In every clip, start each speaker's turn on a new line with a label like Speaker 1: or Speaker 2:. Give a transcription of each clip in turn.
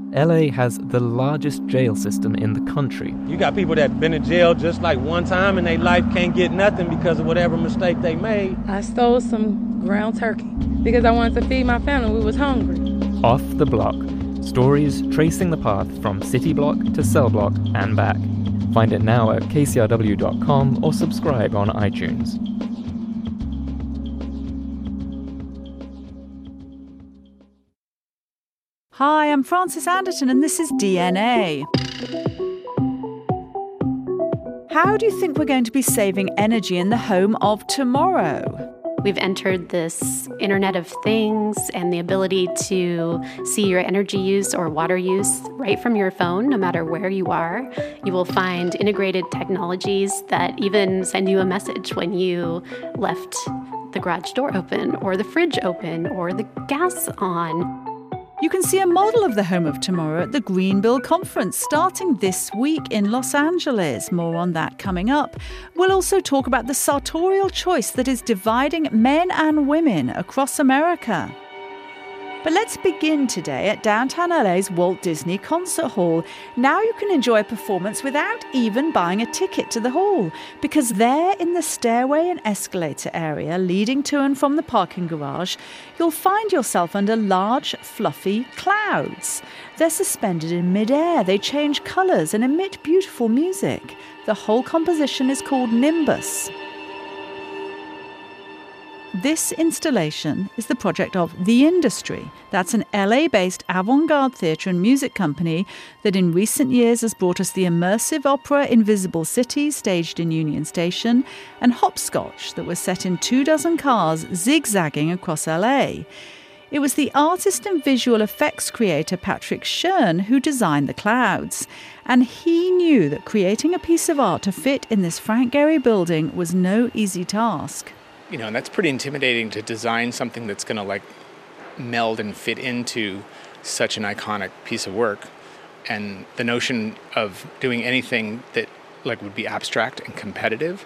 Speaker 1: LA has the largest jail system in the country.
Speaker 2: You got people that been in jail just like one time in their life, can't get nothing because of whatever mistake they made.
Speaker 3: I stole some ground turkey because I wanted to feed my family. We was hungry.
Speaker 1: Off the Block. Stories tracing the path from city block to cell block and back. Find it now at kcrw.com or subscribe on iTunes.
Speaker 4: Hi, I'm Frances Anderton and this is DNA. How do you think we're going to be saving energy in the home of tomorrow?
Speaker 5: We've entered this Internet of Things and the ability to see your energy use or water use right from your phone, no matter where you are. You will find integrated technologies that even send you a message when you left the garage door open or the fridge open or the gas on.
Speaker 4: You can see a model of the home of tomorrow at the Greenville Conference starting this week in Los Angeles. More on that coming up. We'll also talk about the sartorial choice that is dividing men and women across America. But let's begin today at downtown LA's Walt Disney Concert Hall. Now you can enjoy a performance without even buying a ticket to the hall, because there in the stairway and escalator area leading to and from the parking garage, you'll find yourself under large, fluffy clouds. They're suspended in mid-air, they change colours and emit beautiful music. The whole composition is called Nimbus. This installation is the project of The Industry. That's an LA-based avant-garde theatre and music company that in recent years has brought us the immersive opera Invisible City, staged in Union Station, and Hopscotch, that was set in 24 cars zigzagging across LA. It was the artist and visual effects creator Patrick Schern who designed the clouds. And he knew that creating a piece of art to fit in this Frank Gehry building was no easy task.
Speaker 6: You know, and that's pretty intimidating to design something that's going to meld and fit into such an iconic piece of work. And the notion of doing anything that would be abstract and competitive,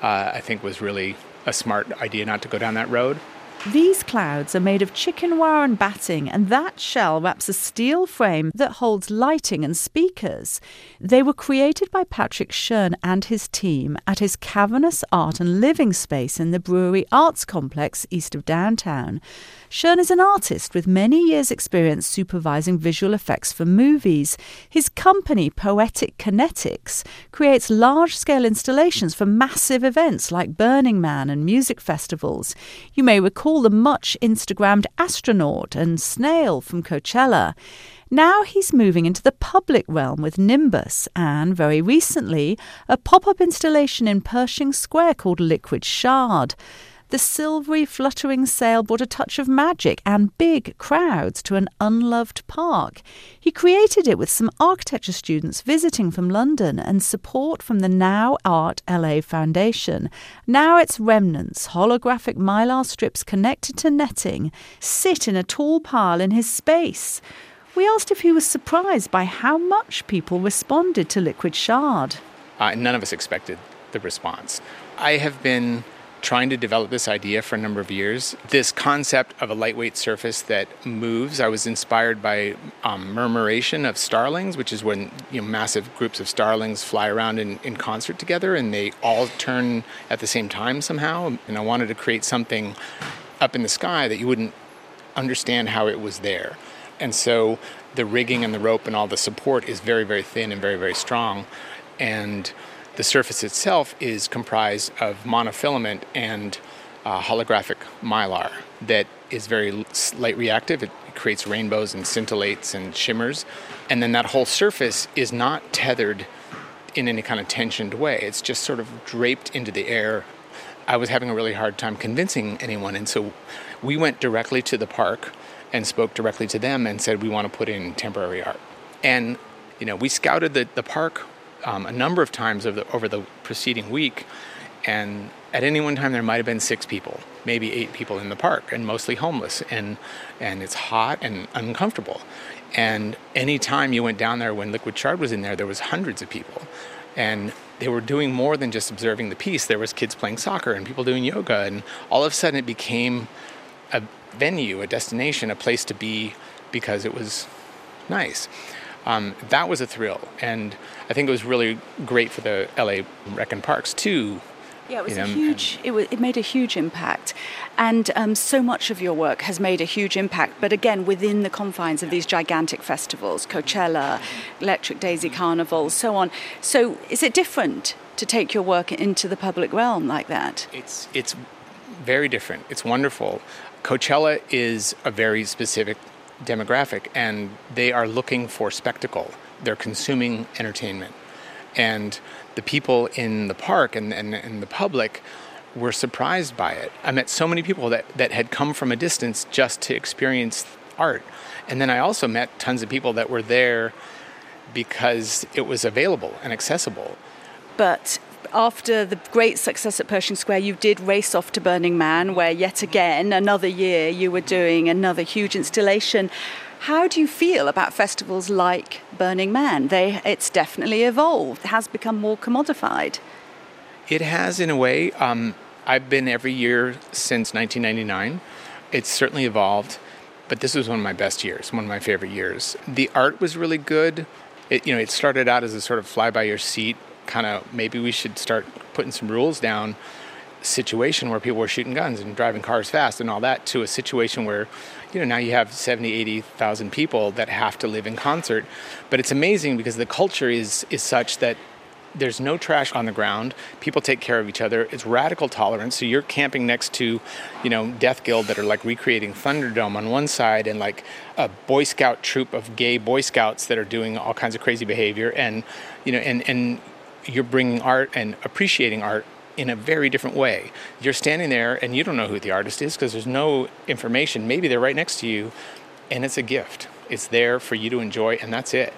Speaker 6: I think was really a smart idea not to go down that road.
Speaker 4: These clouds are made of chicken wire and batting, and that shell wraps a steel frame that holds lighting and speakers. They were created by Patrick Schern and his team at his cavernous art and living space in the Brewery Arts Complex east of downtown. Schern is an artist with many years' experience supervising visual effects for movies. His company, Poetic Kinetics, creates large-scale installations for massive events like Burning Man and music festivals. You may recall the much Instagrammed Astronaut and Snail from Coachella. Now he's moving into the public realm with Nimbus and, very recently, a pop-up installation in Pershing Square called Liquid Shard. The silvery, fluttering sail brought a touch of magic and big crowds to an unloved park. He created it with some architecture students visiting from London and support from the Now Art LA Foundation. Now its remnants, holographic mylar strips connected to netting, sit in a tall pile in his space. We asked if he was surprised by how much people responded to Liquid Shard.
Speaker 6: None of us expected the response. I have been trying to develop this idea for a number of years. This concept of a lightweight surface that moves, I was inspired by murmuration of starlings, which is when massive groups of starlings fly around in concert together and they all turn at the same time somehow. And I wanted to create something up in the sky that you wouldn't understand how it was there. And so the rigging and the rope and all the support is very, very thin and very, very strong. And the surface itself is comprised of monofilament and holographic mylar that is very light reactive. It creates rainbows and scintillates and shimmers. And then that whole surface is not tethered in any kind of tensioned way. It's just sort of draped into the air. I was having a really hard time convincing anyone. And so we went directly to the park and spoke directly to them and said, we want to put in temporary art. And, we scouted the park a number of times over the preceding week, and at any one time there might have been 6 people, maybe 8 people in the park, and mostly homeless, and it's hot and uncomfortable. And any time you went down there when Liquid Shard was in there, there was hundreds of people, and they were doing more than just observing the piece. There was kids playing soccer and people doing yoga, and all of a sudden it became a venue, a destination, a place to be, because it was nice. That was a thrill. And I think it was really great for the LA Rec and Parks, too.
Speaker 4: Yeah, it was it made a huge impact. And so much of your work has made a huge impact, but again, within the confines of these gigantic festivals, Coachella, Electric Daisy Carnival, so on. So is it different to take your work into the public realm like that?
Speaker 6: It's very different. It's wonderful. Coachella is a very specific demographic, and they are looking for spectacle. They're consuming entertainment. And the people in the park and the public were surprised by it. I met so many people that had come from a distance just to experience art. And then I also met tons of people that were there because it was available and accessible.
Speaker 4: But after the great success at Pershing Square, you did race off to Burning Man, where yet again, another year, you were doing another huge installation. How do you feel about festivals like Burning Man? It's definitely evolved. It has become more commodified.
Speaker 6: It has, in a way. I've been every year since 1999. It's certainly evolved, but this was one of my best years, one of my favorite years. The art was really good. It started out as a sort of fly-by-your-seat, kind of maybe we should start putting some rules down situation where people were shooting guns and driving cars fast and all that, to a situation where, now you have 70, 80,000 people that have to live in concert. But it's amazing because the culture is such that there's no trash on the ground. People take care of each other. It's radical tolerance. So you're camping next to, Death Guild that are like recreating Thunderdome on one side, and like a Boy Scout troop of gay Boy Scouts that are doing all kinds of crazy behavior. And, and you're bringing art and appreciating art in a very different way. You're standing there and you don't know who the artist is because there's no information. Maybe they're right next to you, and it's a gift. It's there for you to enjoy, and that's it.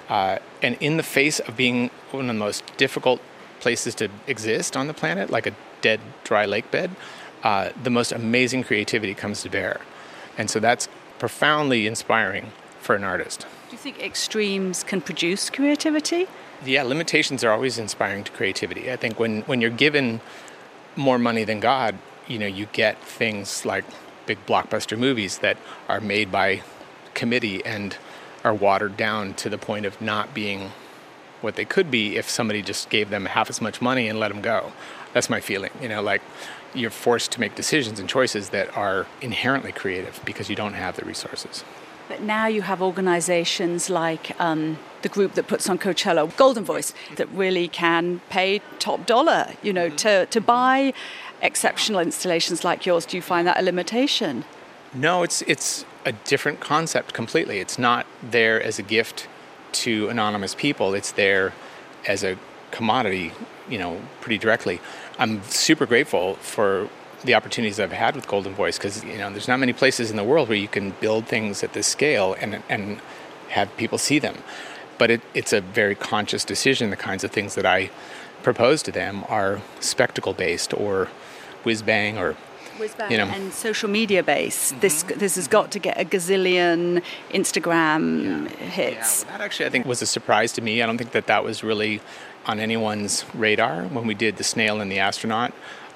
Speaker 6: And in the face of being one of the most difficult places to exist on the planet, like a dead, dry lake bed, the most amazing creativity comes to bear. And so that's profoundly inspiring for an artist.
Speaker 4: Do you think extremes can produce creativity?
Speaker 6: Yeah, limitations are always inspiring to creativity. I think when you're given more money than God, you get things like big blockbuster movies that are made by committee and are watered down to the point of not being what they could be if somebody just gave them half as much money and let them go. That's my feeling. Like you're forced to make decisions and choices that are inherently creative because you don't have the resources.
Speaker 4: But now you have organizations like the group that puts on Coachella, Golden Voice, that really can pay top dollar, to buy exceptional installations like yours. Do you find that a limitation?
Speaker 6: No, it's a different concept completely. It's not there as a gift to anonymous people. It's there as a commodity, pretty directly. I'm super grateful for the opportunities I've had with Golden Voice because, there's not many places in the world where you can build things at this scale and have people see them. But it's a very conscious decision. The kinds of things that I propose to them are spectacle-based or whiz-bang or
Speaker 4: and social media based. Mm-hmm. This has got to get a gazillion Instagram hits.
Speaker 6: Yeah, well, that actually I think was a surprise to me. I don't think that was really on anyone's radar when we did The Snail and the Astronaut.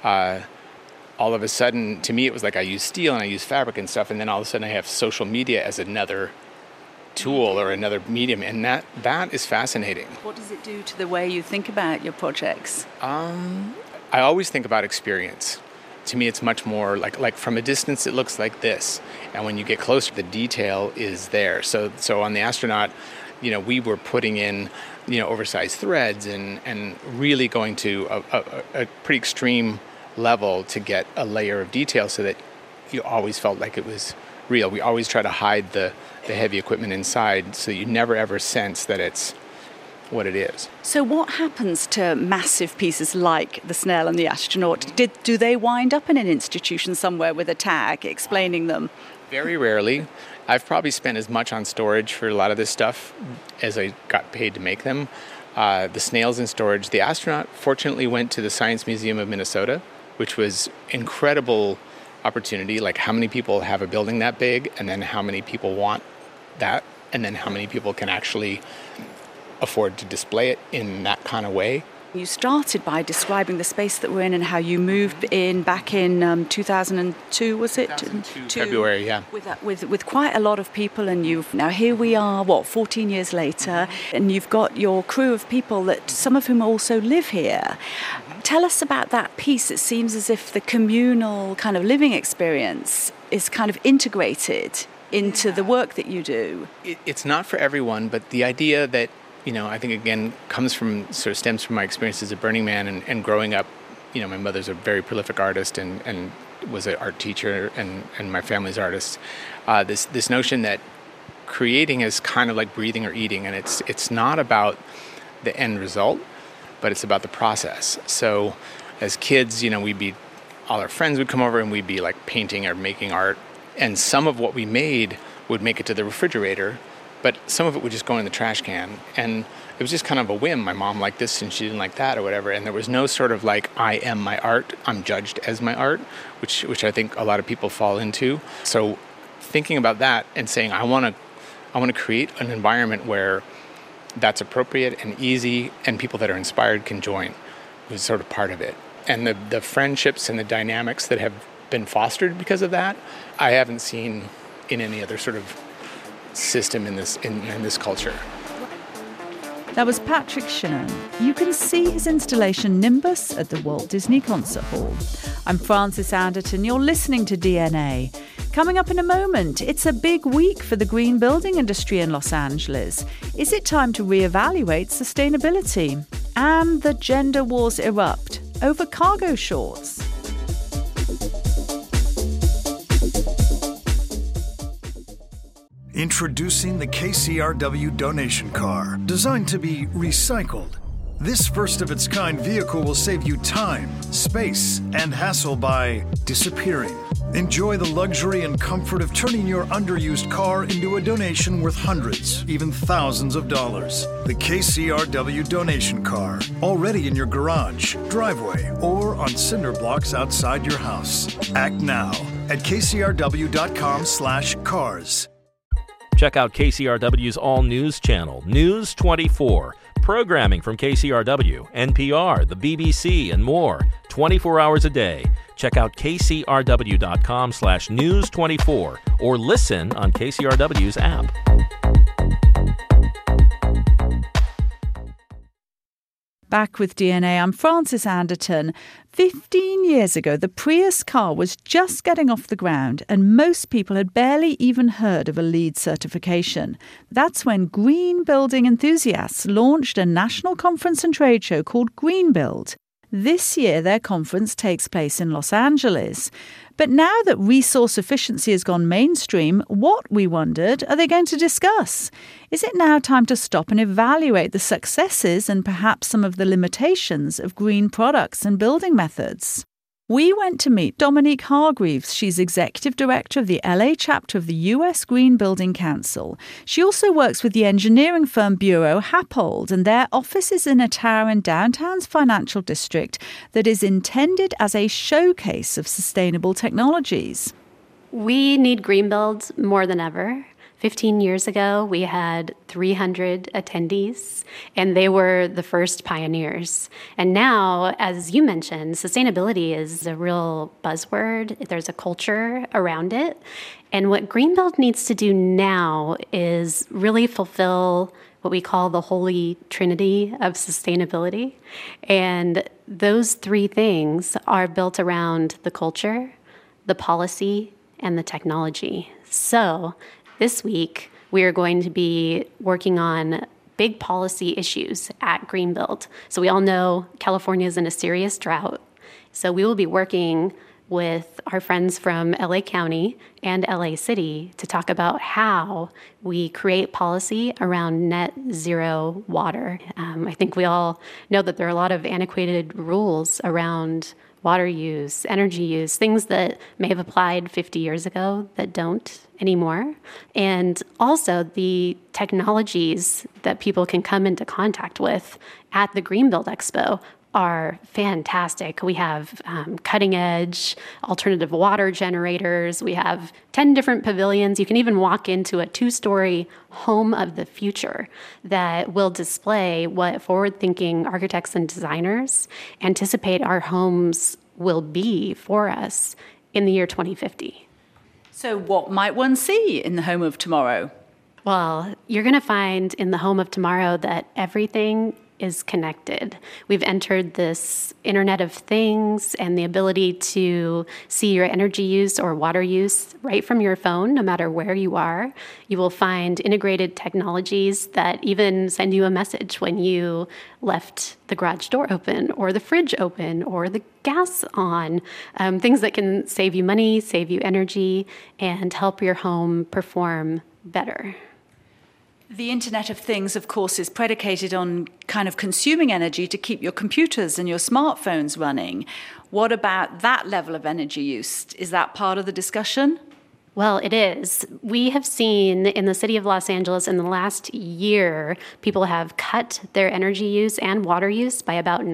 Speaker 6: All of a sudden, to me, it was like I use steel and I use fabric and stuff, and then all of a sudden I have social media as another tool or another medium, and that is fascinating.
Speaker 4: What does it do to the way you think about your projects?
Speaker 6: I always think about experience. To me, it's much more like from a distance, it looks like this. And when you get closer, the detail is there. So on the Astronaut, we were putting in, oversized threads and really going to a pretty extreme level to get a layer of detail so that you always felt like it was real. We always try to hide the heavy equipment inside so you never ever sense that it's what it is.
Speaker 4: So what happens to massive pieces like The Snail and the Astronaut? Do they wind up in an institution somewhere with a tag explaining them?
Speaker 6: Very rarely. I've probably spent as much on storage for a lot of this stuff as I got paid to make them. The Snail's in storage. The Astronaut fortunately went to the Science Museum of Minnesota, which was incredible opportunity. Like how many people have a building that big, and then how many people want that, and then how many people can actually afford to display it in that kind of way.
Speaker 4: You started by describing the space that we're in and how you moved in back in 2002, was it?
Speaker 6: 2002, February, yeah.
Speaker 4: With quite a lot of people, and now here we are, 14 years later, and you've got your crew of people that some of whom also live here. Tell us about that piece. It seems as if the communal kind of living experience is kind of integrated into the work that you do.
Speaker 6: It's not for everyone, but the idea that, I think, again, stems from my experience as a Burning Man and growing up. My mother's a very prolific artist and was an art teacher, and my family's artists. This notion that creating is kind of like breathing or eating, and it's not about the end result, but it's about the process. So as kids, all our friends would come over and we'd be like painting or making art, and some of what we made would make it to the refrigerator, but some of it would just go in the trash can. And it was just kind of a whim. My mom liked this and she didn't like that or whatever. And there was no sort of like, I am my art, I'm judged as my art, which I think a lot of people fall into. So thinking about that and saying, I want to create an environment where that's appropriate and easy and people that are inspired can join was sort of part of it. And the friendships and the dynamics that have been fostered because of that, I haven't seen in any other sort of system in this culture.
Speaker 4: That was Patrick Shern. You can see his installation Nimbus at the Walt Disney Concert Hall. I'm Frances Anderton. You're listening to DNA. Coming up in a moment, it's a big week for the green building industry in Los Angeles. Is it time to reevaluate sustainability? And the gender wars erupt over cargo shorts.
Speaker 7: Introducing the KCRW donation car, designed to be recycled. This first-of-its-kind vehicle will save you time, space, and hassle by disappearing. Enjoy the luxury and comfort of turning your underused car into a donation worth hundreds, even thousands of dollars. The KCRW donation car, already in your garage, driveway, or on cinder blocks outside your house. Act now at kcrw.com/cars.
Speaker 8: Check out KCRW's all-news channel, News 24. Programming from KCRW, NPR, the BBC, and more, 24 hours a day. Check out kcrw.com/news24 or listen on KCRW's app.
Speaker 4: Back with DNA, I'm Frances Anderton. 15 years ago, the Prius car was just getting off the ground and most people had barely even heard of a LEED certification. That's when green building enthusiasts launched a national conference and trade show called Greenbuild. This year, their conference takes place in Los Angeles. But now that resource efficiency has gone mainstream, what, we wondered, are they going to discuss? Is it now time to stop and evaluate the successes and perhaps some of the limitations of green products and building methods? We went to meet Dominique Hargreaves. She's Executive Director of the LA chapter of the US Green Building Council. She also works with the engineering firm Bureau Happold, and their office is in a tower in downtown's financial district that is intended as a showcase of sustainable technologies.
Speaker 5: We need Greenbuild more than ever. 15 years ago, we had 300 attendees, and they were the first pioneers. And now, as you mentioned, sustainability is a real buzzword. There's a culture around it. And what Greenbuild needs to do now is really fulfill what we call the holy trinity of sustainability. And those three things are built around the culture, the policy, and the technology. So this week, we are going to be working on big policy issues at Greenbuild. So we all know California is in a serious drought. So we will be working with our friends from LA County and LA City to talk about how we create policy around net zero water. I think we all know that there are a lot of antiquated rules around water use, energy use, things that may have applied 50 years ago that don't anymore. And also the technologies that people can come into contact with at the Greenbuild Expo are fantastic. We have cutting edge alternative water generators. We have 10 different pavilions. You can even walk into a 2-story home of the future that will display what forward-thinking architects and designers anticipate our homes will be for us in the year 2050.
Speaker 4: So what might one see in the home of tomorrow?
Speaker 5: Well, you're going to find in the home of tomorrow that everything is connected. We've entered this Internet of Things and the ability to see your energy use or water use right from your phone, no matter where you are. You will find integrated technologies that even send you a message when you left the garage door open or the fridge open or the gas on, things that can save you money, save you energy, and help your home perform better.
Speaker 4: The Internet of Things, of course, is predicated on kind of consuming energy to keep your computers and your smartphones running. What about that level of energy use? Is that part of the discussion?
Speaker 5: Well, it is. We have seen in the city of Los Angeles in the last year, people have cut their energy use and water use by about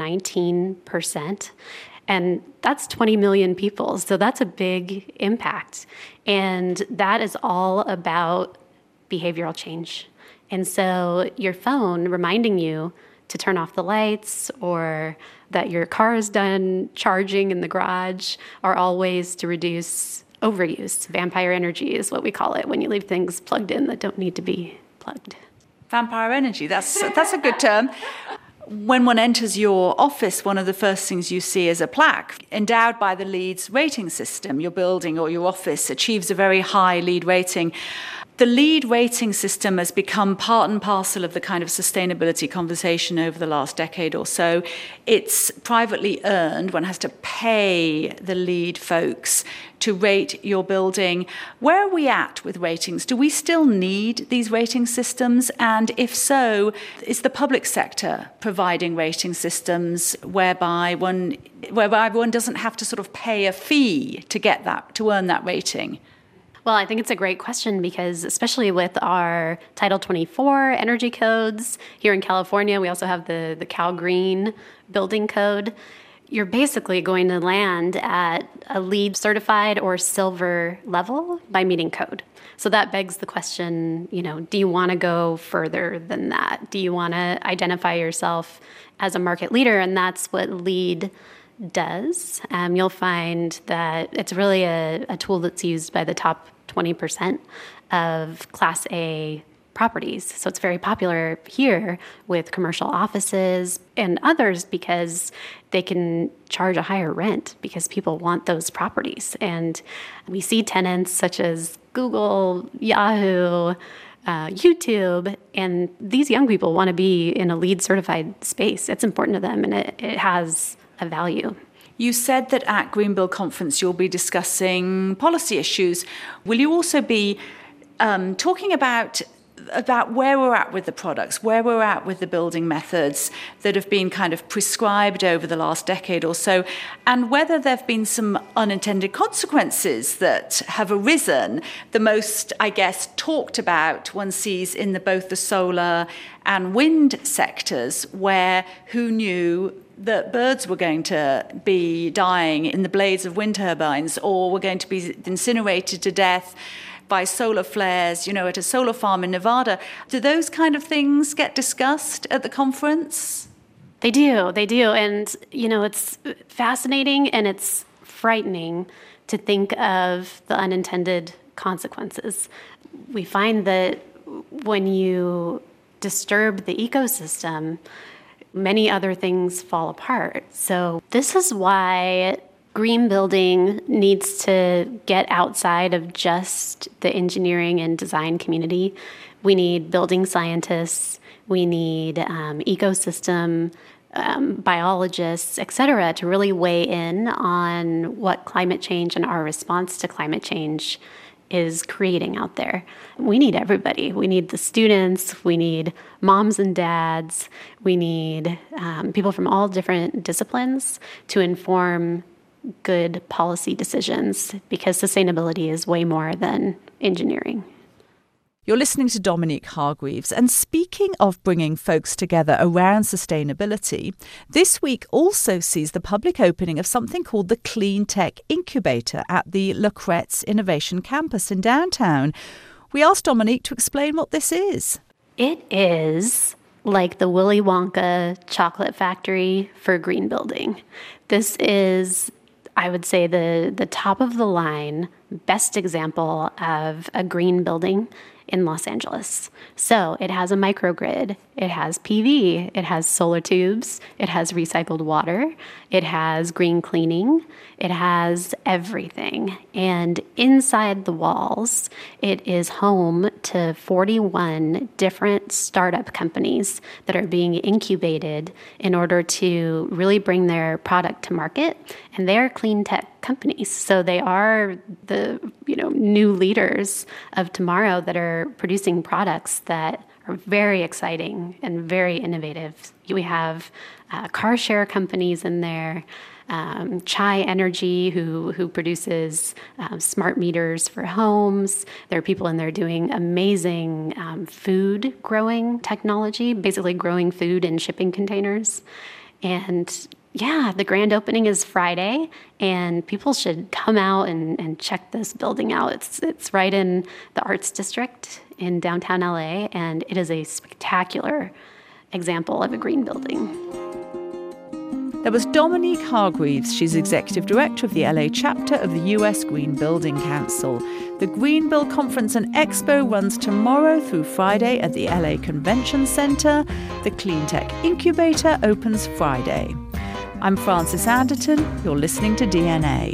Speaker 5: 19%. And that's 20 million people. So that's a big impact. And that is all about behavioral change. And so your phone reminding you to turn off the lights or that your car is done charging in the garage are all ways to reduce overuse. Vampire energy is what we call it when you leave things plugged in that don't need to be plugged.
Speaker 4: Vampire energy, that's a good term. When one enters your office, one of the first things you see is a plaque endowed by the LEED rating system. Your building or your office achieves a very high LEED rating. The LEED rating system has become part and parcel of the kind of sustainability conversation over the last decade or so. It's privately earned. One has to pay the LEED folks to rate your building. Where are we at with ratings? Do we still need these rating systems? And if so, is the public sector providing rating systems whereby one doesn't have to sort of pay a fee to get that, to earn that rating?
Speaker 5: Well, I think it's a great question because especially with our Title 24 energy codes here in California, we also have the Cal Green building code. You're basically going to land at a LEED certified or silver level by meeting code. So that begs the question, do you want to go further than that? Do you want to identify yourself as a market leader? And that's what LEED does. You'll find that it's really a tool that's used by the top 20% of Class A properties. So it's very popular here with commercial offices and others because they can charge a higher rent because people want those properties. And we see tenants such as Google, Yahoo, YouTube, and these young people want to be in a LEED certified space. It's important to them and it has a value.
Speaker 4: You said that at Greenbuild Conference you'll be discussing policy issues. Will you also be talking about where we're at with the products, where we're at with the building methods that have been kind of prescribed over the last decade or so, and whether there have been some unintended consequences that have arisen? The most, I guess, talked about one sees in both the solar and wind sectors, where who knew that birds were going to be dying in the blades of wind turbines or were going to be incinerated to death by solar flares, at a solar farm in Nevada. Do those kind of things get discussed at the conference?
Speaker 5: They do. And, it's fascinating and it's frightening to think of the unintended consequences. We find that when you disturb the ecosystem, many other things fall apart. So this is why green building needs to get outside of just the engineering and design community. We need building scientists, we need ecosystem biologists, et cetera, to really weigh in on what climate change and our response to climate change is creating out there. We need everybody. We need the students. We need moms and dads. We need people from all different disciplines to inform good policy decisions because sustainability is way more than engineering.
Speaker 4: You're listening to Dominique Hargreaves. And speaking of bringing folks together around sustainability, this week also sees the public opening of something called the Clean Tech Incubator at the Le Kretz Innovation Campus in downtown. We asked Dominique to explain what this is.
Speaker 5: It is like the Willy Wonka chocolate factory for green building. This is, I would say, the top of the line, best example of a green building in Los Angeles. So it has a microgrid, it has PV, it has solar tubes, it has recycled water, it has green cleaning, it has everything. And inside the walls, it is home to 41 different startup companies that are being incubated in order to really bring their product to market. And they're clean tech companies. So they are the, new leaders of tomorrow that are producing products that are very exciting and very innovative. We have car share companies in there, Chai Energy, who produces smart meters for homes. There are people in there doing amazing food growing technology, basically growing food in shipping containers. And yeah, the grand opening is Friday, and people should come out and check this building out. It's right in the Arts District in downtown LA, and it is a spectacular example of a green building.
Speaker 4: There was Dominique Hargreaves. She's Executive Director of the LA chapter of the US Green Building Council. The Green Build Conference and Expo runs tomorrow through Friday at the LA Convention Center. The Clean Tech Incubator opens Friday. I'm Frances Anderton. You're listening to DNA.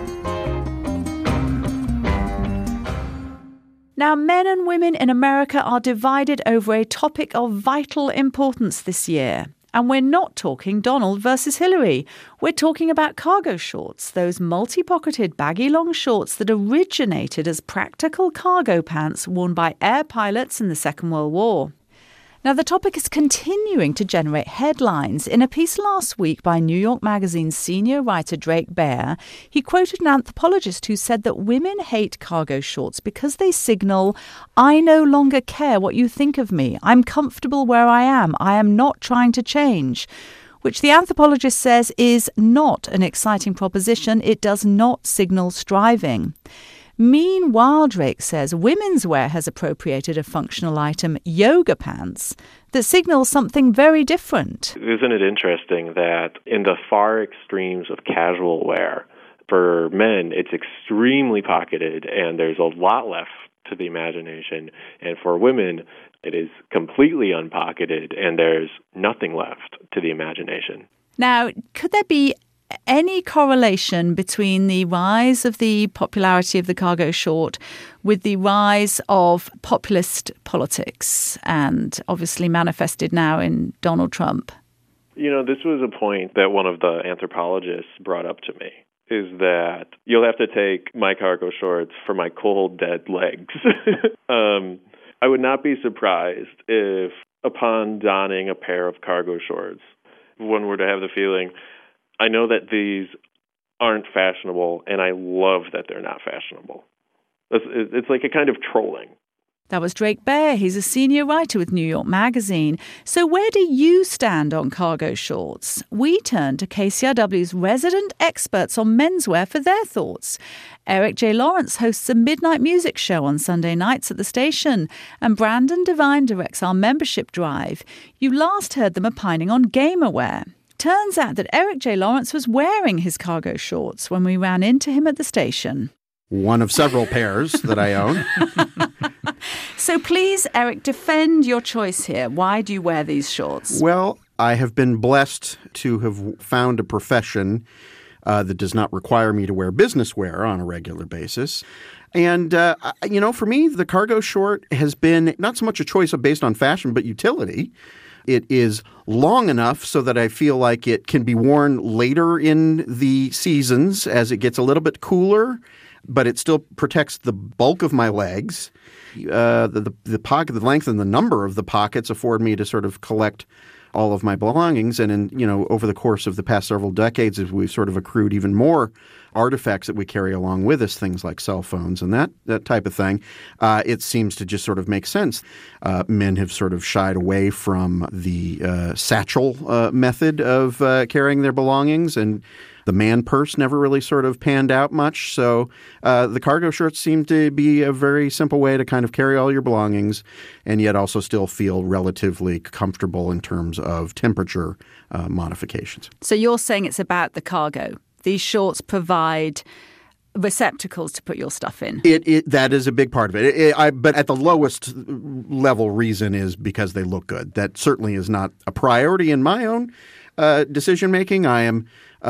Speaker 4: Now, men and women in America are divided over a topic of vital importance this year. And we're not talking Donald versus Hillary. We're talking about cargo shorts, those multi-pocketed baggy long shorts that originated as practical cargo pants worn by air pilots in the Second World War. Now, the topic is continuing to generate headlines. In a piece last week by New York Magazine's senior writer Drake Baer, he quoted an anthropologist who said that women hate cargo shorts because they signal, "I no longer care what you think of me. I'm comfortable where I am. I am not trying to change," which the anthropologist says is not an exciting proposition. It does not signal striving. Meanwhile, Drake says women's wear has appropriated a functional item, yoga pants, that signals something very different.
Speaker 9: Isn't it interesting that in the far extremes of casual wear, for men, it's extremely pocketed and there's a lot left to the imagination. And for women, it is completely unpocketed and there's nothing left to the imagination.
Speaker 4: Now, could there be any correlation between the rise of the popularity of the cargo short with the rise of populist politics and obviously manifested now in Donald Trump?
Speaker 9: This was a point that one of the anthropologists brought up to me, is that you'll have to take my cargo shorts for my cold, dead legs. I would not be surprised if upon donning a pair of cargo shorts, one were to have the feeling, I know that these aren't fashionable, and I love that they're not fashionable. It's like a kind of trolling.
Speaker 4: That was Drake Baer. He's a senior writer with New York Magazine. So where do you stand on cargo shorts? We turn to KCRW's resident experts on menswear for their thoughts. Eric J. Lawrence hosts a midnight music show on Sunday nights at the station, and Brandon Devine directs our membership drive. You last heard them opining on gamerwear. Turns out that Eric J. Lawrence was wearing his cargo shorts when we ran into him at the station.
Speaker 10: One of several pairs that I own.
Speaker 4: So please, Eric, defend your choice here. Why do you wear these shorts?
Speaker 10: Well, I have been blessed to have found a profession that does not require me to wear business wear on a regular basis. And, for me, the cargo short has been not so much a choice based on fashion, but utility. It is long enough so that I feel like it can be worn later in the seasons as it gets a little bit cooler, but it still protects the bulk of my legs. The pocket, the length and the number of the pockets afford me to sort of collect all of my belongings. And over the course of the past several decades, as we've sort of accrued even more artifacts that we carry along with us, things like cell phones and that type of thing, it seems to just sort of make sense. Men have sort of shied away from the satchel method of carrying their belongings, and the man purse never really sort of panned out much. So the cargo shorts seem to be a very simple way to kind of carry all your belongings and yet also still feel relatively comfortable in terms of temperature modifications.
Speaker 4: So you're saying it's about the cargo. These shorts provide receptacles to put your stuff in.
Speaker 10: That is a big part of it. But at the lowest level reason is because they look good. That certainly is not a priority in my own decision making. I am,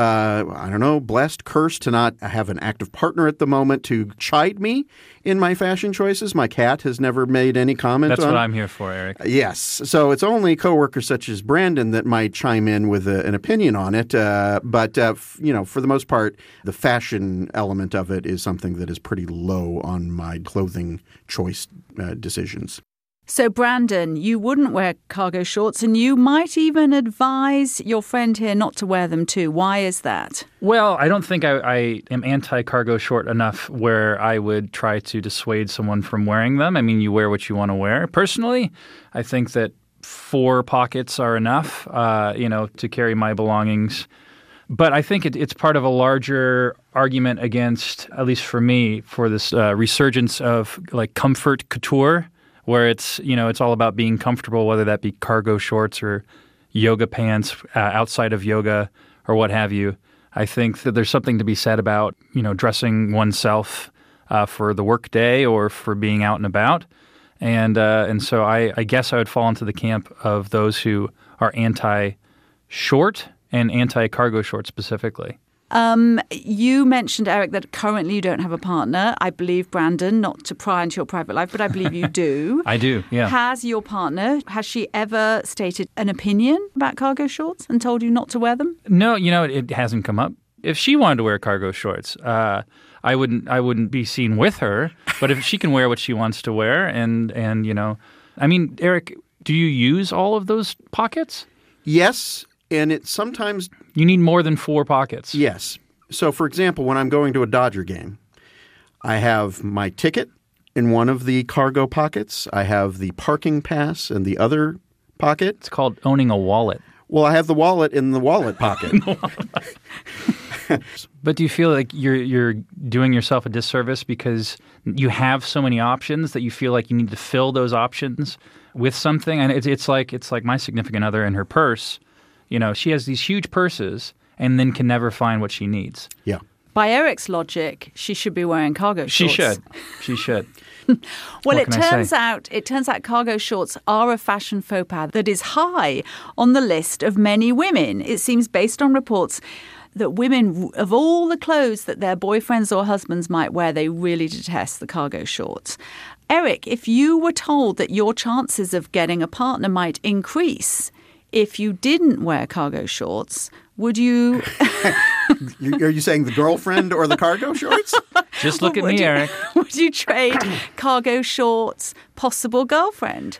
Speaker 10: blessed, cursed to not have an active partner at the moment to chide me in my fashion choices. My cat has never made any comment on.
Speaker 11: That's what I'm here for, Eric.
Speaker 10: Yes. So it's only coworkers such as Brandon that might chime in with an opinion on it. But for the most part, the fashion element of it is something that is pretty low on my clothing choice decisions.
Speaker 4: So, Brandon, you wouldn't wear cargo shorts, and you might even advise your friend here not to wear them too. Why is that?
Speaker 11: Well, I don't think I am anti-cargo short enough where I would try to dissuade someone from wearing them. I mean, you wear what you want to wear. Personally, I think that 4 pockets are enough, to carry my belongings. But I think it's part of a larger argument against, at least for me, for this resurgence of like comfort couture, where it's all about being comfortable, whether that be cargo shorts or yoga pants outside of yoga or what have you. I think that there's something to be said about, dressing oneself for the work day or for being out and about. And so I guess I would fall into the camp of those who are anti-short and anti-cargo short specifically.
Speaker 4: You mentioned, Eric, that currently you don't have a partner. I believe, Brandon, not to pry into your private life, but I believe you do.
Speaker 11: I do, yeah.
Speaker 4: Has she ever stated an opinion about cargo shorts and told you not to wear them?
Speaker 11: No, it hasn't come up. If she wanted to wear cargo shorts, I wouldn't be seen with her. But if she can wear what she wants to wear and I mean, Eric, do you use all of those pockets?
Speaker 10: Yes. And it's sometimes...
Speaker 11: You need more than 4 pockets.
Speaker 10: Yes. So, for example, when I'm going to a Dodger game, I have my ticket in one of the cargo pockets. I have the parking pass in the other pocket.
Speaker 11: It's called owning a wallet.
Speaker 10: Well, I have the wallet in the wallet pocket.
Speaker 11: But do you feel like you're doing yourself a disservice because you have so many options that you feel like you need to fill those options with something? And it's like my significant other in her purse. She has these huge purses and then can never find what she needs.
Speaker 10: Yeah.
Speaker 4: By Eric's logic, she should be wearing cargo shorts.
Speaker 11: She should.
Speaker 4: Well, it turns out cargo shorts are a fashion faux pas that is high on the list of many women. It seems, based on reports, that women, of all the clothes that their boyfriends or husbands might wear, they really detest the cargo shorts. Eric, if you were told that your chances of getting a partner might increase if you didn't wear cargo shorts, would you...
Speaker 10: Are you saying the girlfriend or the cargo shorts?
Speaker 11: Just look at me, Eric.
Speaker 4: Would you trade cargo shorts, possible girlfriend?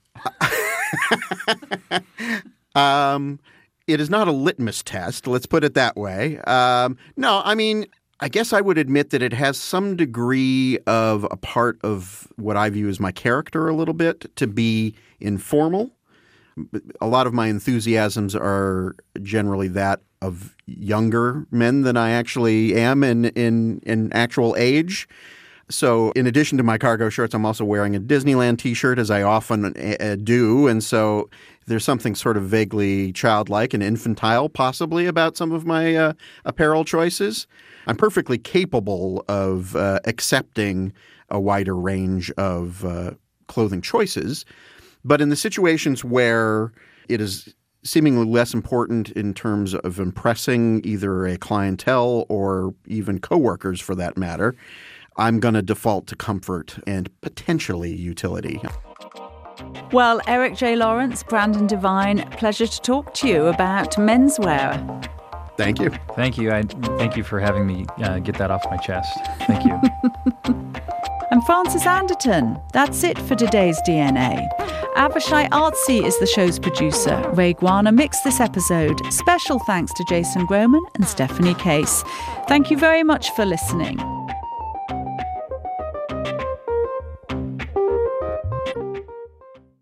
Speaker 10: It is not a litmus test, let's put it that way. No, I mean, I guess I would admit that it has some degree of a part of what I view as my character a little bit, to be informal. A lot of my enthusiasms are generally that of younger men than I actually am in actual age. So in addition to my cargo shorts, I'm also wearing a Disneyland T-shirt, as I often do. And so there's something sort of vaguely childlike and infantile possibly about some of my apparel choices. I'm perfectly capable of accepting a wider range of clothing choices. But in the situations where it is seemingly less important in terms of impressing either a clientele or even coworkers for that matter, I'm going to default to comfort and potentially utility.
Speaker 4: Well, Eric J. Lawrence, Brandon Devine, pleasure to talk to you about menswear.
Speaker 10: Thank you.
Speaker 11: Thank you. Thank you for having me get that off my chest. Thank you.
Speaker 4: I'm Frances Anderton. That's it for today's DNA. Avishai Artsy is the show's producer. Ray Guana mixed this episode. Special thanks to Jason Groman and Stephanie Case. Thank you very much for listening.